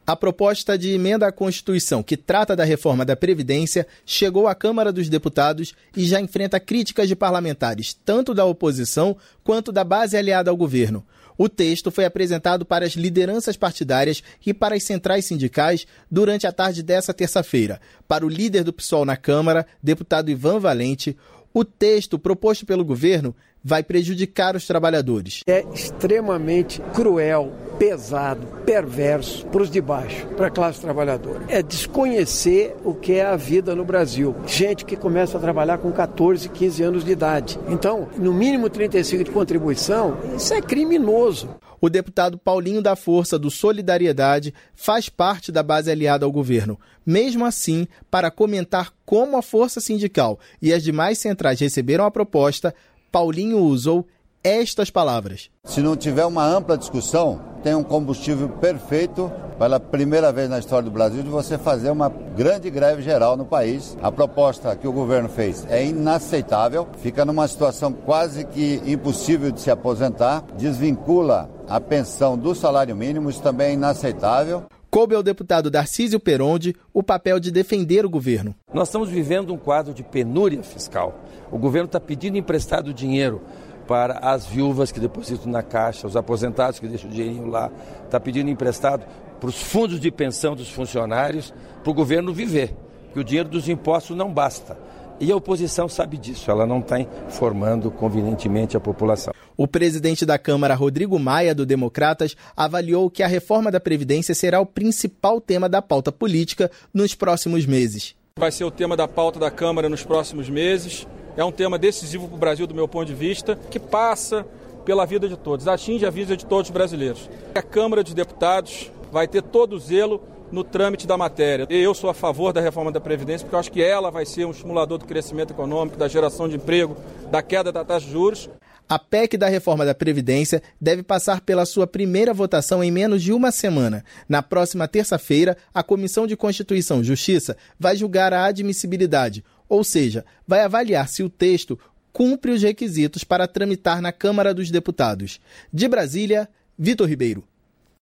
A proposta de emenda à Constituição que trata da reforma da Previdência chegou à Câmara dos Deputados e já enfrenta críticas de parlamentares, tanto da oposição quanto da base aliada ao governo. O texto foi apresentado para as lideranças partidárias e para as centrais sindicais durante a tarde dessa terça-feira. Para o líder do PSOL na Câmara, deputado Ivan Valente, o texto proposto pelo governo vai prejudicar os trabalhadores. É extremamente cruel, pesado, perverso para os de baixo, para a classe trabalhadora. É desconhecer o que é a vida no Brasil. Gente que começa a trabalhar com 14, 15 anos de idade. Então, no mínimo 35 de contribuição, isso é criminoso. O deputado Paulinho da Força, do Solidariedade, faz parte da base aliada ao governo. Mesmo assim, para comentar como a força sindical e as demais centrais receberam a proposta, Paulinho usou estas palavras. Se não tiver uma ampla discussão, tem um combustível perfeito pela primeira vez na história do Brasil de você fazer uma grande greve geral no país. A proposta que o governo fez é inaceitável, fica numa situação quase que impossível de se aposentar, desvincula a pensão do salário mínimo, isso também é inaceitável. Coube ao deputado Darcísio Peronde o papel de defender o governo. Nós estamos vivendo um quadro de penúria fiscal. O governo está pedindo emprestado dinheiro para as viúvas que depositam na Caixa, os aposentados que deixam o dinheirinho lá, está pedindo emprestado para os fundos de pensão dos funcionários, para o governo viver, porque o dinheiro dos impostos não basta. E a oposição sabe disso, ela não está informando convenientemente a população. O presidente da Câmara, Rodrigo Maia, do Democratas, avaliou que a reforma da Previdência será o principal tema da pauta política nos próximos meses. Vai ser o tema da pauta da Câmara nos próximos meses. É um tema decisivo para o Brasil, do meu ponto de vista, que passa pela vida de todos, atinge a vida de todos os brasileiros. A Câmara dos Deputados vai ter todo o zelo no trâmite da matéria. Eu sou a favor da reforma da Previdência porque eu acho que ela vai ser um estimulador do crescimento econômico, da geração de emprego, da queda da taxa de juros. A PEC da reforma da Previdência deve passar pela sua primeira votação em menos de uma semana. Na próxima terça-feira, a Comissão de Constituição e Justiça vai julgar a admissibilidade, ou seja, vai avaliar se o texto cumpre os requisitos para tramitar na Câmara dos Deputados. De Brasília, Vitor Ribeiro.